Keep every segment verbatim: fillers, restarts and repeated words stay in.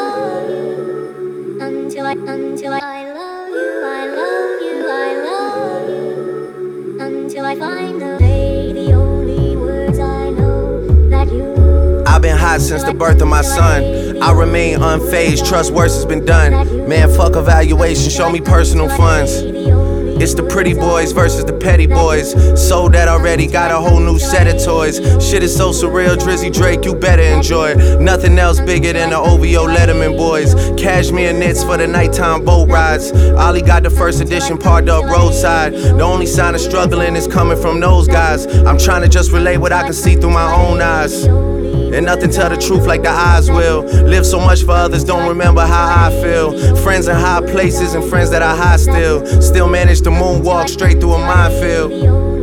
love you. Until I, until I, I love you, I love you, I love you. Until I find the day, the only words I know that you. I've been hot since the birth of my son. I remain unfazed, trust worse has been done. Man, fuck evaluation, show me personal funds. It's the pretty boys versus the petty boys. Sold that already, got a whole new set of toys. Shit is so surreal, Drizzy Drake, you better enjoy it. Nothing else bigger than the O V O Letterman boys. Cashmere knits for the nighttime boat rides. Ollie got the first edition parked up roadside. The only sign of struggling is coming from those guys. I'm trying to just relay what I can see through my own eyes. And nothing tell the truth like the eyes will. Live so much for others, don't remember how I feel. Friends in high places and friends that are high still. Still manage to moonwalk straight through a minefield.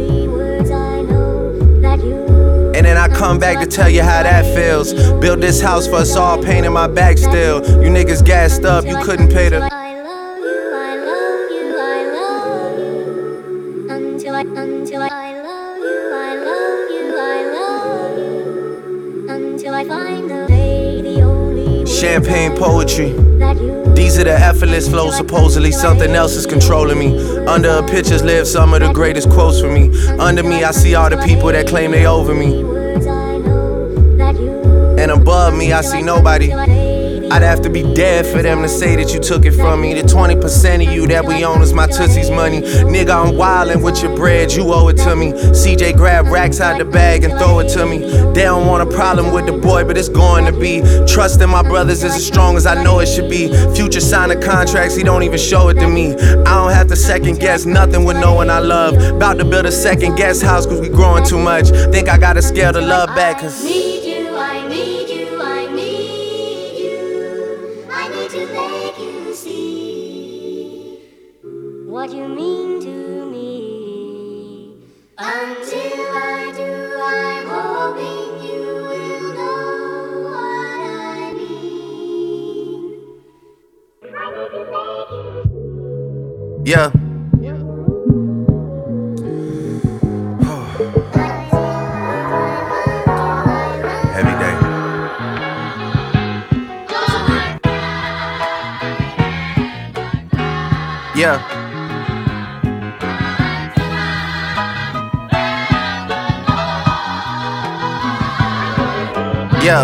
And then I come back to tell you how that feels. Built this house for us all, pain in my back still. You niggas gassed up, you couldn't pay the. I love you, I love you, I love you. Until I, until I, I love you, I love you, I love you. Until I find the day, the only Champagne poetry. These are the effortless flows, supposedly something else is controlling me. Under a pictures live some of the greatest quotes for me. Under me I see all the people that claim they over me. And above me I see nobody. I'd have to be dead for them to say that you took it from me. The twenty percent of you that we own is my Tootsie's money. Nigga, I'm wildin' with your bread, you owe it to me. C J grab racks out the bag and throw it to me. They don't want a problem with the boy, but it's going to be. Trust in my brothers is as strong as I know it should be. Future signing contracts, he don't even show it to me. I don't have to second guess nothing with no one I love. About to build a second guest house cause we growing too much. Think I gotta scale the love back cause I need you, I need you, I need you. I need to make you see what you mean to me. Until I do, I'm hoping you will know what I mean. I need to make you. yeah. Heavy day. Yeah. Yeah.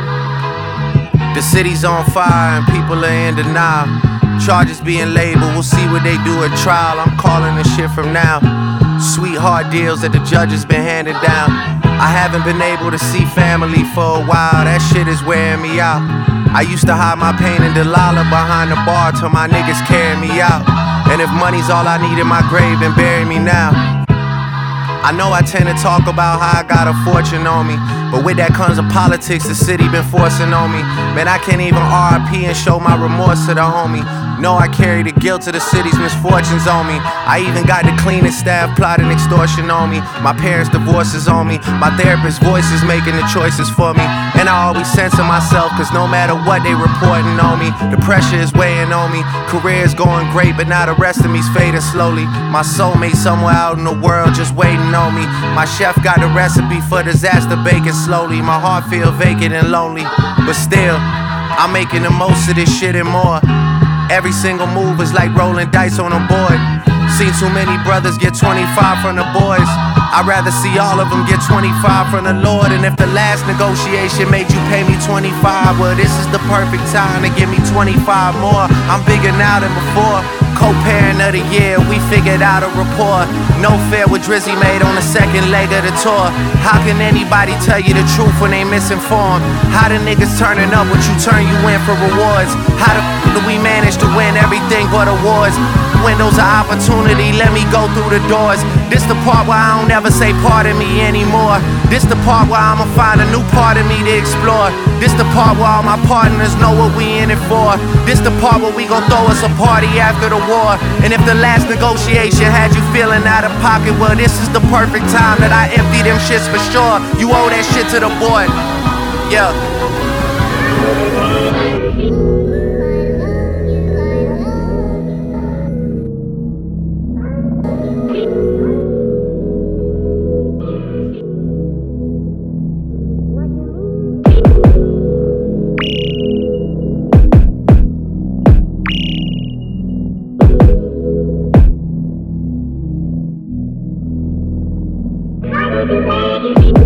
The city's on fire and people are in denial. Charges being labeled, we'll see what they do at trial. I'm calling this shit from now. Sweetheart deals that the judges been handing down. I haven't been able to see family for a while. That shit is wearing me out. I used to hide my pain in Delilah behind the bar till my niggas carry me out. And if money's all I need in my grave, then bury me now. I know I tend to talk about how I got a fortune on me, but with that comes the politics the city been forcing on me. Man, I can't even R I P and show my remorse to the homie. No, I carry the guilt of the city's misfortunes on me. I even got the cleanest staff plotting extortion on me. My parents' divorces on me. My therapist's voice is making the choices for me. And I always censor myself, cause no matter what they reporting on me, the pressure is weighing on me. Career is going great, but now the rest of me's fading slowly. My soulmate somewhere out in the world just waiting on me. My chef got a recipe for disaster baking slowly. My heart feel vacant and lonely, but still, I'm making the most of this shit and more. Every single move is like rolling dice on a board. Seen too many brothers get twenty-five from the boys. I'd rather see all of them get twenty-five from the Lord. And if the last negotiation made you pay me twenty-five, well, this is the perfect time to give me twenty-five more. I'm bigger now than before. Co-parent of the year, we figured out a rapport. No fair with Drizzy made on the second leg of the tour. How can anybody tell you the truth when they misinformed? How the niggas turning up what you turn you in for rewards? How the f do we manage to win everything but awards? Windows of opportunity, let me go through the doors. This the part where I don't ever say pardon me anymore. This the part where I'ma find a new part of me to explore. This the part where all my partners know what we in it for. This the part where we gon' throw us a party after the war. And if the last negotiation had you feeling out of pocket, well, this is the perfect time that I empty them shits for sure. You owe that shit to the boy. Yeah. to make you feel.